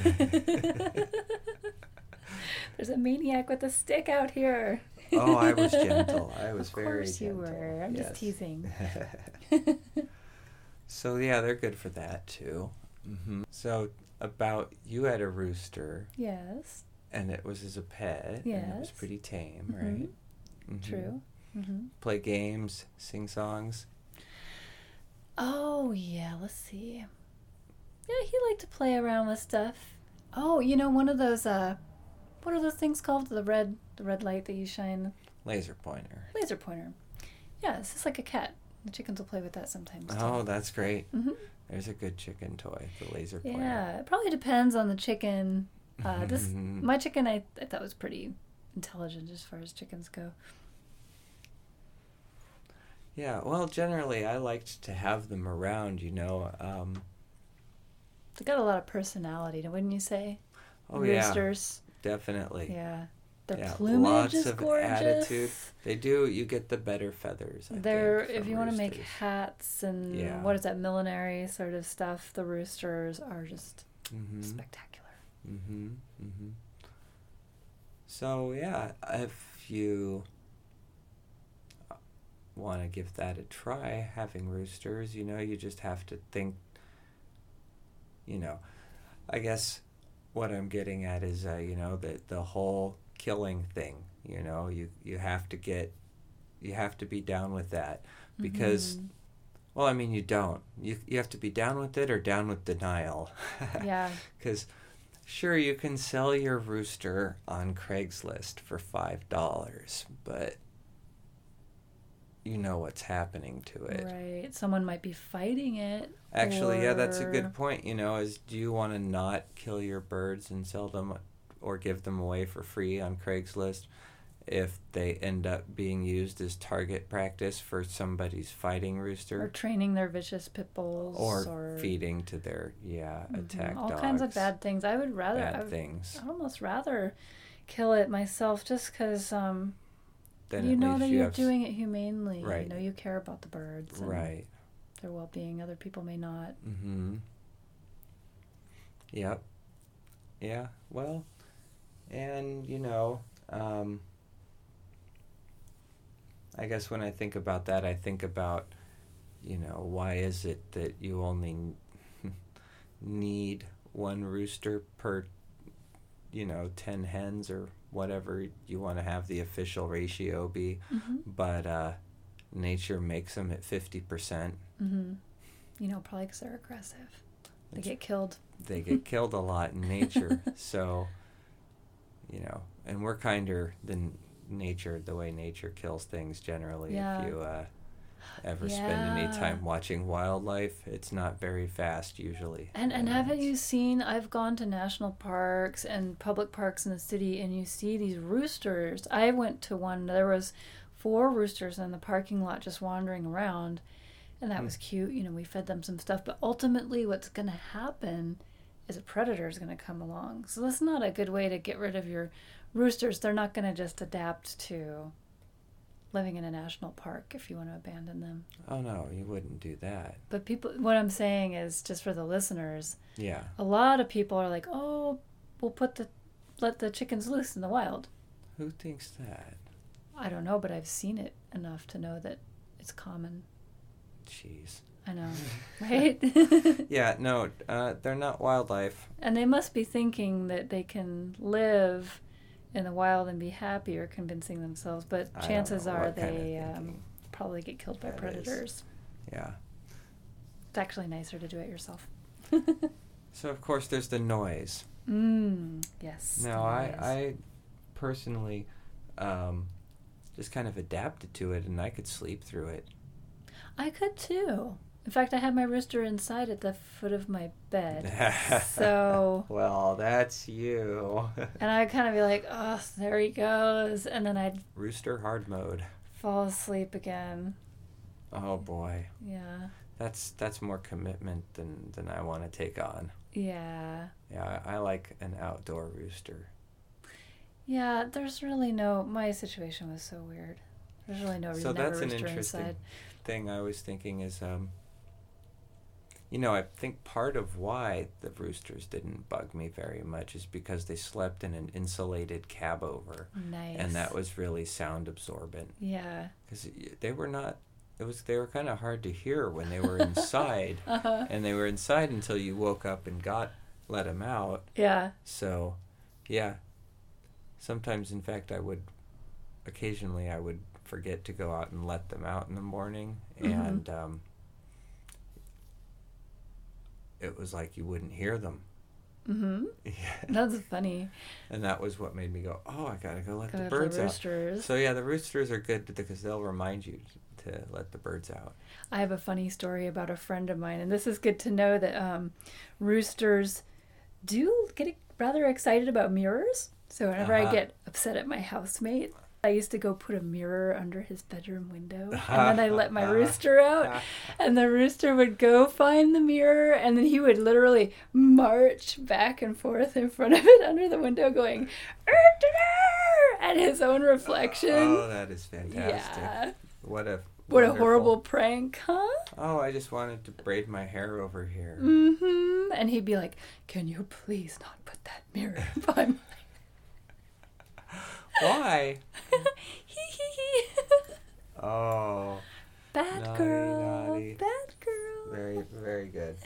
There's a maniac with a stick out here. Oh, I was gentle. I was of very course you gentle. were. I'm Yes. just teasing. So yeah, they're good for that too. hmm So about you had a rooster, Yes. and it was as a pet. And it was Yes. pretty tame, Mhm. right? Mhm. True. Mm-hmm. Play games, sing songs. Oh yeah. Let's see. Yeah, he liked to play around with stuff. Oh, you know, one of those. Uh, what are those things called? The red, the red light that you shine. Laser pointer. Laser pointer. Yeah, it's just like a cat. The chickens will play with that sometimes. Too. Oh, that's great. Mm-hmm. There's a good chicken toy, the laser pointer. Yeah, it probably depends on the chicken. Uh, this Mhm. my chicken, I, I thought was pretty intelligent as far as chickens go. Yeah, well, generally I liked to have them around, you know. Um, They got a lot of personality, wouldn't you say? oh, Roosters. yeah, definitely. Yeah. Their Yeah, plumage lots is of gorgeous. attitude. They do. You get the better feathers. I They're think, if from you want to make roosters. hats and Yeah. what is that millinery sort of stuff, the roosters are just Mhm. spectacular. Mm-hmm. Mm-hmm. So yeah, if you want to give that a try, having roosters, you know, you just have to think. You know, I guess what I'm getting at is, uh, you know, the the whole killing thing. You know, you you have to get, you have to be down with that because. Mhm. Well, I mean, you don't. You you have to be down with it or down with denial. Yeah. Because, sure, you can sell your rooster on Craigslist for five dollars, but you know what's happening to it. Right. Someone might be fighting it. Actually, yeah, that's a or- good point. You know, is do you want to not kill your birds and sell them or give them away for free on Craigslist if they end up being used as target practice for somebody's fighting rooster? Or training their vicious pit bulls. Or, or feeding to their yeah Mhm. attack all dogs. kinds of bad things. I would rather. bad I would, things. I'd almost rather kill it myself, just because um, Then you at know least that you you're have s- doing it humanely. Right. You know, you care about the birds and right. their well-being. Other people may not. Mm-hmm. Yep. Yeah. Well, and you know, um, I guess when I think about that, I think about, you know, why is it that you only n- need one rooster per, you know, ten hens or whatever you want to have the official ratio be, Mm-hmm. but uh, nature makes them at fifty percent. Mm-hmm. You know, probably because they're aggressive. They It's- get killed. They get killed a lot in nature. So, you know, and we're kinder than nature, the way nature kills things generally. Yeah. If you uh, ever spend any Yeah. time watching wildlife, it's not very fast usually. And and haven't it's- you seen, I've gone to national parks and public parks in the city, and you see these roosters. I went to one, there was four roosters in the parking lot just wandering around, and that Hmm. was cute. You know, we fed them some stuff, but ultimately what's going to happen is a predator is going to come along. So that's not a good way to get rid of your roosters. They're not going to just adapt to living in a national park if you want to abandon them. Oh no, you wouldn't do that. But people, what I'm saying is, just for the listeners, Yeah. a lot of people are like, "Oh, we'll put the let the chickens loose in the wild." Who thinks that? I don't know, but I've seen it enough to know that it's common. Jeez. I know, right? Yeah, no, uh, they're not wildlife. And they must be thinking that they can live in the wild and be happy, or convincing themselves. But I don't chances know are what kind of they um, thinking probably get killed by that is. predators. Yeah. It's actually nicer to do it yourself. So of course there's the noise. Mm, yes. No, the I, noise. I personally um, just kind of adapted to it, and I could sleep through it. I could too. In fact, I had my rooster inside at the foot of my bed. So, Well, that's you. and I'd kind of be like, oh, there he goes. And then I'd Rooster hard mode. fall asleep again. Oh boy, Yeah. that's that's more commitment than than I want to take on. Yeah. Yeah, I, I like an outdoor rooster. Yeah, there's really no, my situation was so weird. There's really no reason So to have that's a an rooster interesting inside. thing I was thinking is, um, you know, I think part of why the roosters didn't bug me very much is because they slept in an insulated cab over, Nice. and that was really sound absorbent. Yeah. Because they were not, it was, they were kind of hard to hear when they were inside, Uh-huh. and they were inside until you woke up and got, let them out. Yeah. So, yeah. Sometimes, in fact, I would, occasionally I would forget to go out and let them out in the morning, Mhm. and um, it was like you wouldn't hear them. Mm-hmm. Yeah. That's funny. And that was what made me go, oh, I gotta go let Gotta the have birds the out. roosters. So yeah, the roosters are good because they'll remind you to let the birds out. I have a funny story about a friend of mine, and this is good to know that um, roosters do get rather excited about mirrors. So whenever I Uh-huh. get upset at my housemate, I used to go put a mirror under his bedroom window, and then I let my rooster out, and the rooster would go find the mirror, and then he would literally march back and forth in front of it under the window going, "Er-da-da!" at his own reflection. Oh, that is fantastic. Yeah. What a What a wonderful- horrible prank, huh? Oh, I just wanted to braid my hair over here. Mm-hmm. And he'd be like, "Can you please not put that mirror by my..." Why? Hee hee hee. Oh, Bad Naughty, girl. naughty. Bad girl. very, very good.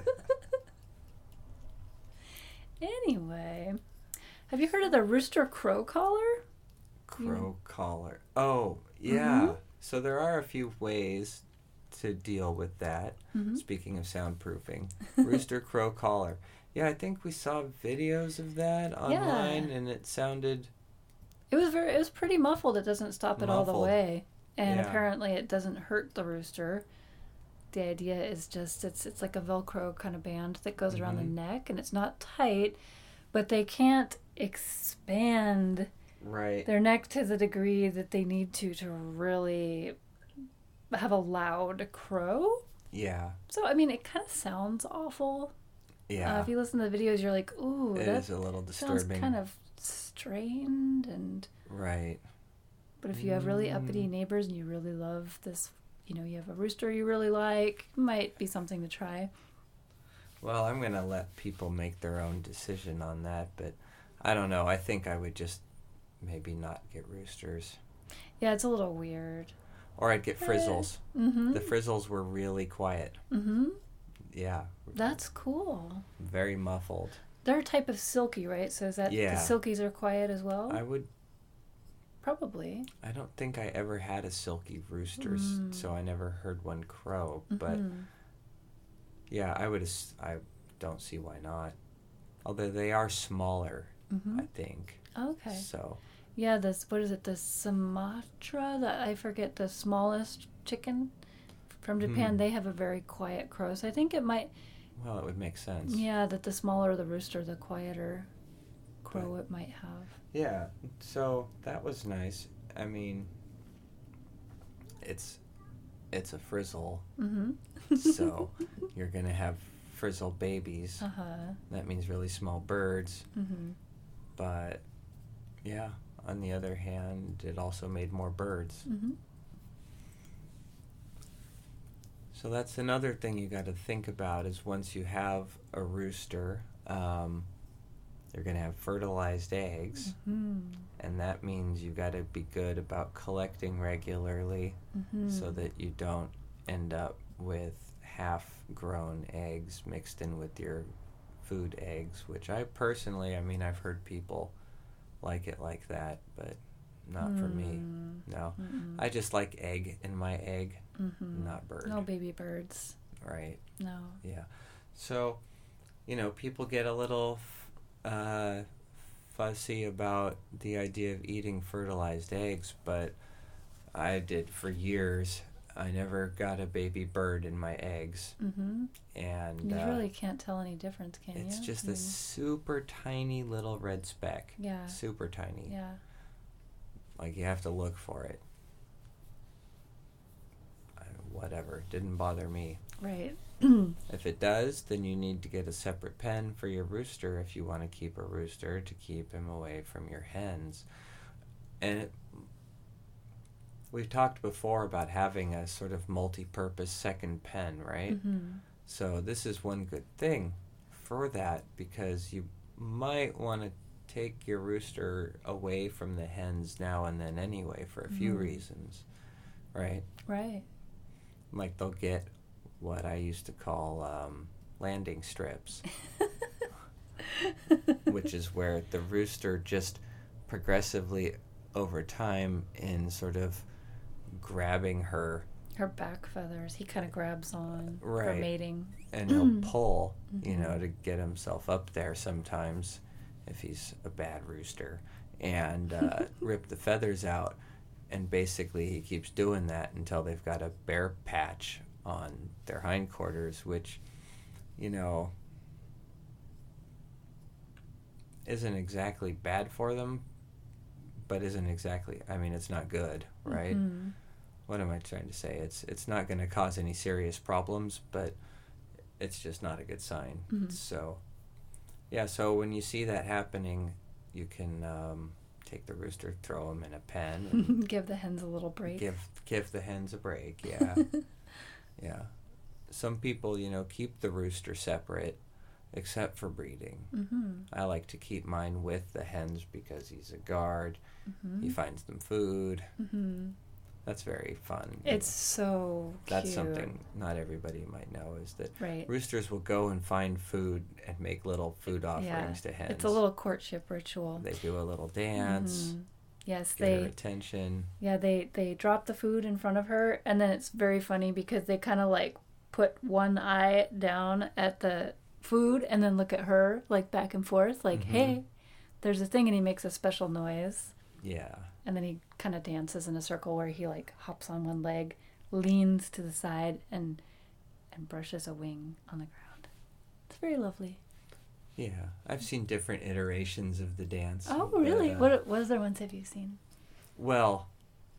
Anyway, have you heard of the rooster crow collar? Crow collar. Oh, yeah. Mhm. So there are a few ways to deal with that. Mhm. Speaking of soundproofing, rooster crow collar. Yeah, I think we saw videos of that online, and it sounded. It was very. It was pretty muffled. It doesn't stop it all the Muffled. way, and Yeah. apparently it doesn't hurt the rooster. The idea is just it's it's like a Velcro kind of band that goes around the Mhm. neck, and it's not tight, but they can't expand Right. their neck to the degree that they need to to really have a loud crow. Yeah. So I mean, it kind of sounds awful. Yeah. Uh, if you listen to the videos, you're like, ooh, It that is a little sounds disturbing. kind of strained. And Right. but if you have really uppity Mm. neighbors and you really love this, you know, you have a rooster you really like, might be something to try. Well, I'm going to let people make their own decision on that, but I don't know. I think I would just maybe not get roosters. Yeah, it's a little weird. Or I'd get frizzles. Mm-hmm. The frizzles were really quiet. Mm-hmm. Yeah. That's cool. Very muffled. They're a type of silky, right? So is that Yeah. the silkies are quiet as well? I would Probably. Probably. I don't think I ever had a silky rooster, Mm. so I never heard one crow. But Mhm. yeah, I would. ass- I don't see why not. Although they are smaller, Mhm. I think. Okay. So Yeah, this, what is it, the Sumatra, that I forget, the smallest chicken from Japan, Hmm. they have a very quiet crow. So I think it might, well, it would make sense. yeah, that the smaller the rooster, the quieter crow it might have. Yeah. So that was nice. I mean, it's it's a frizzle, Mm-hmm. so you're gonna have frizzle babies. Uh-huh. That means really small birds. Mm-hmm. But yeah, on the other hand, it also made more birds. Mm-hmm. So that's another thing you got to think about is once you have a rooster, um, they're going to have fertilized eggs. Mm-hmm. And that means you got to be good about collecting regularly Mm-hmm. so that you don't end up with half-grown eggs mixed in with your food eggs, which I personally, I mean, I've heard people like it like that, but not for me. Mm. No. Mm-mm. I just like egg in my egg, Mm-hmm. not bird. No baby birds. Right. No. Yeah. So, you know, people get a little uh, fussy about the idea of eating fertilized eggs, but I did for years. I never got a baby bird in my eggs, Mm-hmm. and You uh, really can't tell any difference, can it's you? just I a mean, super tiny little red speck. yeah. Super tiny. Yeah. Like you have to look for it. I, whatever. Didn't bother me. Right. If it does, then you need to get a separate pen for your rooster if you want to keep a rooster to keep him away from your hens. And it, we've talked before about having a sort of multi-purpose second pen, right? Mm-hmm. So this is one good thing for that because you might want to take your rooster away from the hens now and then anyway for a few Mhm. reasons, right? Right. Like they'll get what I used to call um, landing strips, which is where the rooster just progressively over time in sort of grabbing her Her back feathers, he kind of grabs on for Right. mating. and he'll pull, you Mhm. know, to get himself up there sometimes if he's a bad rooster and uh, rip the feathers out. And basically he keeps doing that until they've got a bare patch on their hindquarters, which, you know, isn't exactly bad for them, but isn't exactly, I mean, it's not good, right? Mhm. What am I trying to say? It's it's not going to cause any serious problems, but it's just not a good sign. Mhm. So, yeah, so when you see that happening, you can um, take the rooster, throw him in a pen, and Give the hens a little break. give give the hens a break. Yeah, yeah. Some people, you know, keep the rooster separate, except for breeding. Mm-hmm. I like to keep mine with the hens because he's a guard. Mm-hmm. He finds them food. Mm-hmm. That's very fun. It's so cute. That's something not everybody might know is that Right. roosters will go and find food and make little food offerings to hens. It's a little courtship ritual. They do a little dance, Mhm. Yes, get her they attention. yeah, they they drop the food in front of her, and then it's very funny because they kind of like put one eye down at the food and then look at her like back and forth like, Mhm. "Hey, there's a thing," and he makes a special noise. Yeah. And then he kind of dances in a circle where he like hops on one leg, leans to the side, and and brushes a wing on the ground. It's very lovely. Yeah. I've seen different iterations of the dance. Oh, but, really? uh, What what other ones have you seen? Well,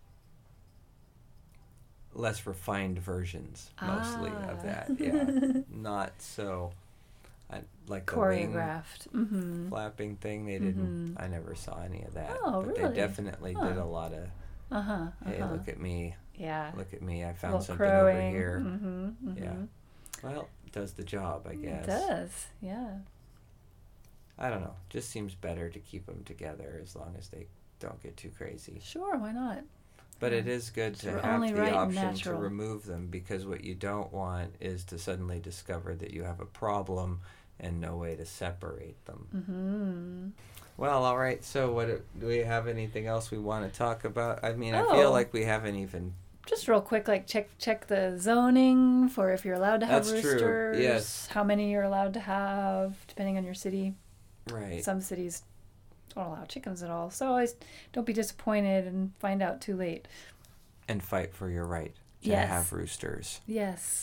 less refined versions mostly Ah. of that. Yeah. Not so I, like the wing Choreographed. Mm-hmm. flapping thing. They didn't. Mhm. I never saw any of that. Oh, but really? they definitely did Huh. a lot of. Uh huh. Hey, look at me! Yeah. Look at me! I found Little something crowing. over here. Mm-hmm, mm-hmm. Yeah. Well, it does the job, I guess. It does. Yeah. I don't know. Just seems better to keep them together as long as they don't get too crazy. Sure. Why not? But Yeah. it is good It's to r- have only the right and option to natural. remove them because what you don't want is to suddenly discover that you have a problem and no way to separate them. Mm-hmm. Well, all right. So, what do we have? Anything else we want to talk about? I mean, I Oh. feel like we haven't even. Just real quick, like check check the zoning for if you're allowed to have That's true. roosters. Yes. How many you're allowed to have, depending on your city. Right. Some cities don't allow chickens at all. So always don't be disappointed and find out too late. And fight for your right to Yes. have roosters. Yes.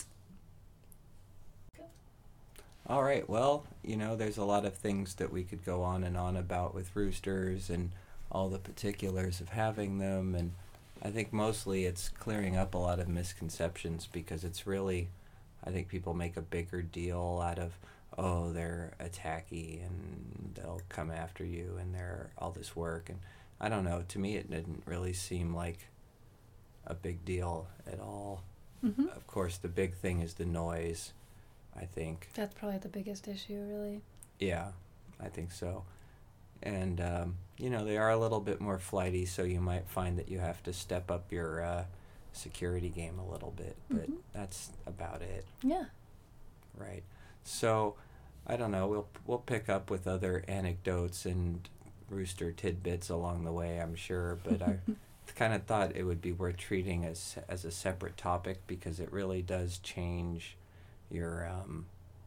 All right. Well, you know, there's a lot of things that we could go on and on about with roosters and all the particulars of having them. And I think mostly it's clearing up a lot of misconceptions, because it's really, I think people make a bigger deal out of, oh, they're attacky and they'll come after you and they're all this work. And I don't know. To me, it didn't really seem like a big deal at all. Mm-hmm. Of course, the big thing is the noise, I think. That's probably the biggest issue, really. Yeah, I think so. And, um, you know, they are a little bit more flighty, so you might find that you have to step up your uh, security game a little bit. But Mhm. that's about it, Yeah. right? So, I don't know. We'll we'll pick up with other anecdotes and rooster tidbits along the way, I'm sure. But I kind of thought it would be worth treating as as a separate topic, because it really does change your um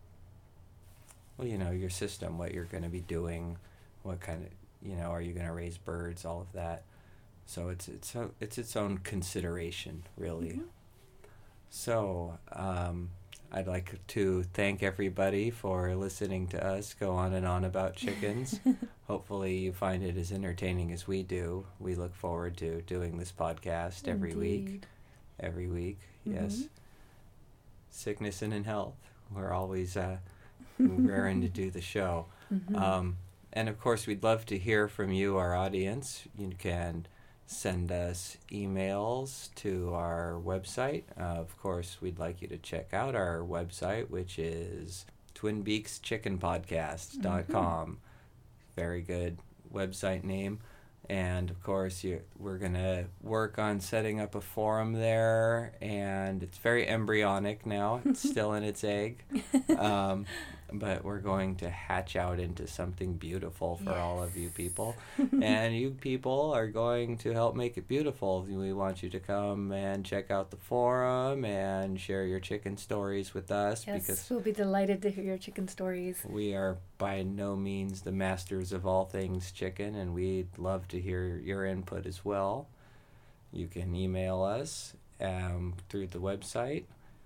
well, you know, your system, what you're going to be doing, what kind of, you know, are you going to raise birds, all of that. So it's it's a, it's its own consideration, really. Mhm. So um I'd like to thank everybody for listening to us go on and on about chickens. Hopefully you find it as entertaining as we do. We look forward to doing this podcast every week. Indeed. Every week, yes. Mhm. Sickness and in health. We're always uh, raring to do the show. Mhm. Um, and of course, we'd love to hear from you, our audience. You can send us emails to our website. Uh, of course, we'd like you to check out our website, which is twin beaks chicken podcast dot com. Very good website name. And of course, you, we're going to work on setting up a forum there. And it's very embryonic now. It's still in its egg. Um, but we're going to hatch out into something beautiful for all of you people. And you people are going to help make it beautiful. We want you to come and check out the forum and share your chicken stories with us. Yes, Because we'll be delighted to hear your chicken stories. we are by no means the masters of all things chicken, and we'd love to hear your input as well. You can email us um, through the website,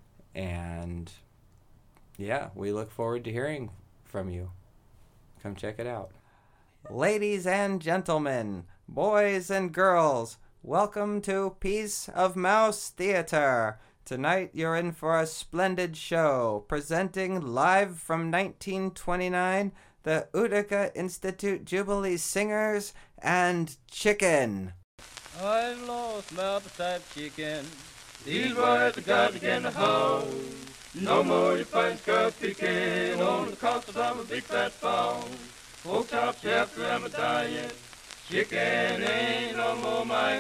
and yeah, we look forward to hearing from you. Come check it out. Ladies and gentlemen, boys and girls, welcome to Piece of Mouse Theater. Tonight you're in for a splendid show, presenting live from nineteen twenty-nine, the Utica Institute Jubilee Singers and Chicken. I've lost my appetite for chicken. These words have got to get in the house. No more you find scuff picking on the cost of I'm a big fat phone. Pork chops after I'm a diet. Chicken ain't no more my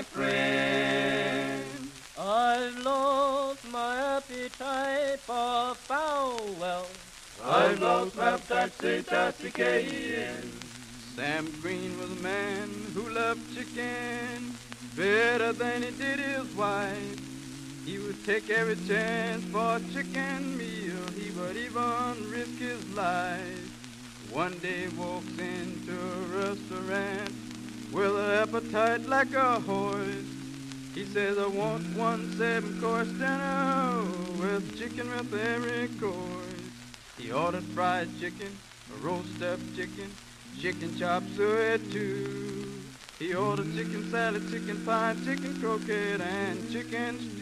friend. I've lost my appetite for fowl. Well, I've lost my appetite since I became. Sam Green was a man who loved chicken better than he did his wife. He would take every chance for a chicken meal. He would even risk his life. One day walks into a restaurant with an appetite like a horse. He says, I want one seven-course dinner with chicken with every course. He ordered fried chicken, a roast-up chicken, chicken chop suey too. He ordered chicken salad, chicken pie, chicken croquette, and chicken stew.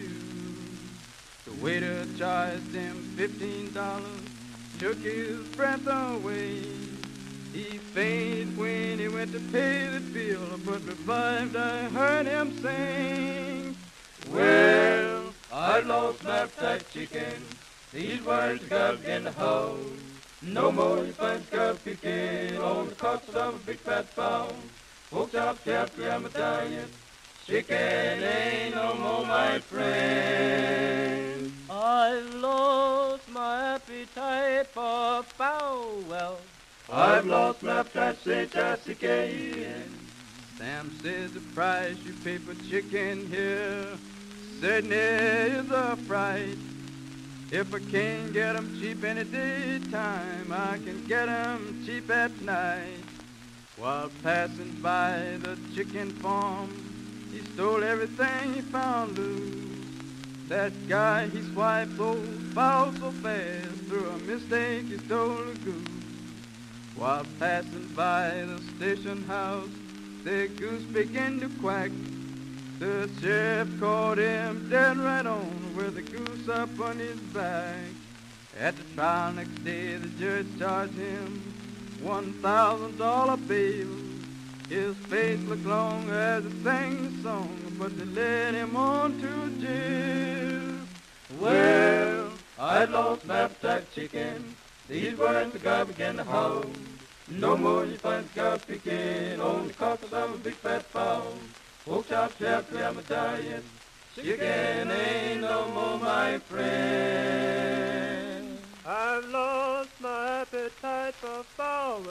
The waiter charged him fifteen dollars, took his breath away. He fainted when he went to pay the bill, but revived I heard him sing. Well, I lost my appetite chicken. These words got in the house. No more you find scuff picking on the cost of a big fat pound. Pork chops after I'm a diet. Chicken ain't no more my friend. I've lost my appetite appetite for foul. Well, I've lost my appetite since I again. Sam says the price you pay for chicken here certainly is a fright. If I can't get 'em cheap in the daytime, I can get 'em cheap at night. While passing by the chicken farm, he stole everything he found loose. That guy, he swiped those fowls so fast, through a mistake he stole a goose. While passing by the station house, the goose began to quack. The sheriff caught him dead right on with the goose up on his back. At the trial next day, the judge charged him one thousand dollar bail. His face looked long as he sang the song, but they led him on to jail. Well, I lost my appetite chicken. These words the guy began to howl. No more you find the guy picking on the carcass of a big fat fowl. Pork chop, chop, I'm a diet. Chicken ain't no more my friend. I've lost my appetite for fowl.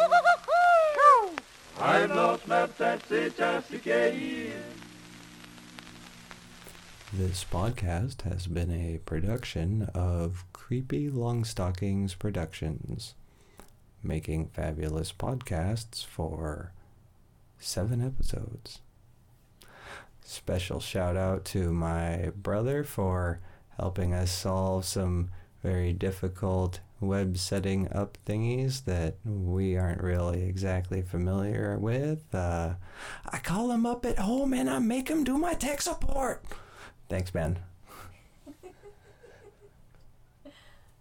I've lost my appetite since I again. This podcast has been a production of Creepy Longstockings Productions, making fabulous podcasts for seven episodes. Special shout out to my brother for helping us solve some very difficult web setting up thingies that we aren't really exactly familiar with. Uh, I call him up at home and I make him do my tech support. Thanks, man.